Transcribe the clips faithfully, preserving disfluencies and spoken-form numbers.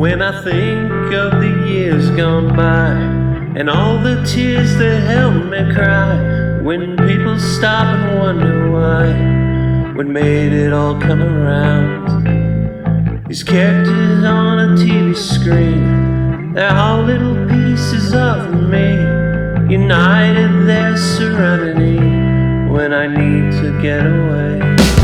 When I think of the years gone by and all the tears that helped me cry, when people stop and wonder why, what made it all come around. These characters on a T V screen, they're all little pieces of me, united their serenity when I need to get away.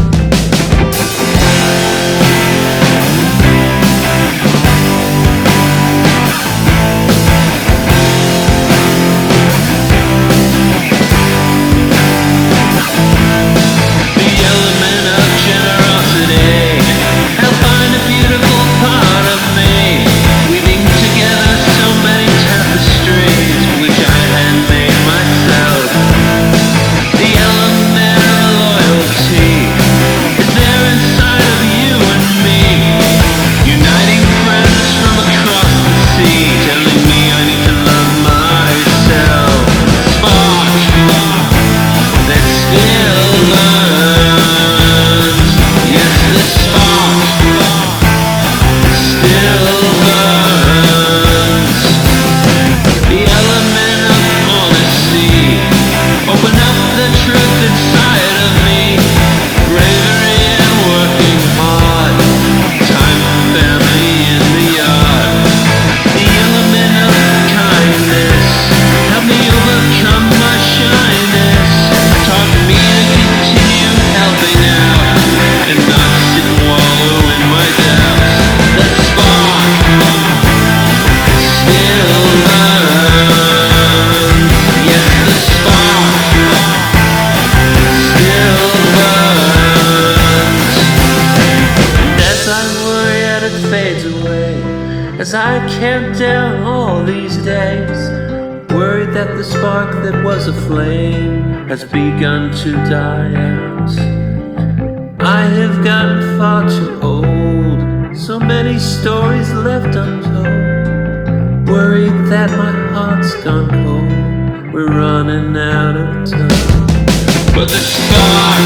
As I count down all these days, worried that the spark that was a flame has begun to die out. I have gotten far too old, so many stories left untold, worried that my heart's gone cold, we're running out of time. But the spark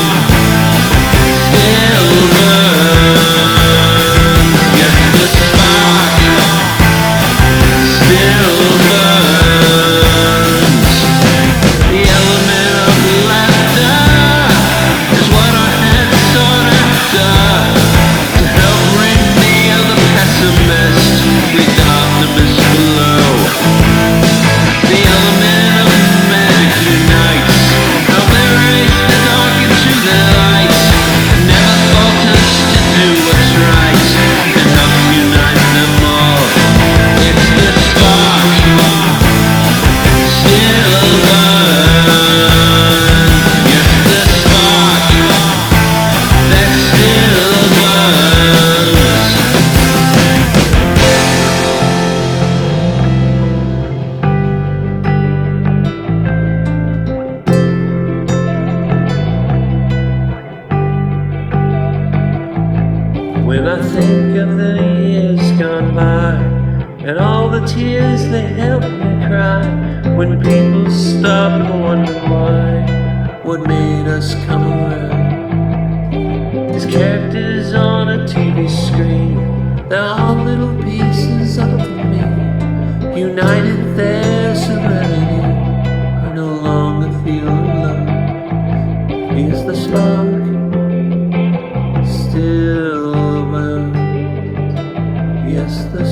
still burns. Yes, the spark still burns. The element of laughter is what I had sought after, to help rid me of the pessimist with the optimist below. The element of magic unites, help erase the dark into the light, never falters to do what's right, and help unite them all. It's the spark still burns. Yes, the spark that still burns. When I think of the years gone by and all the tears they helped me cry, when people stop and wonder why, what made us come around. These characters on a T V screen, they're all little pieces of me, united their serenity, I no longer feel alone. Is the spark still burns? Yes, the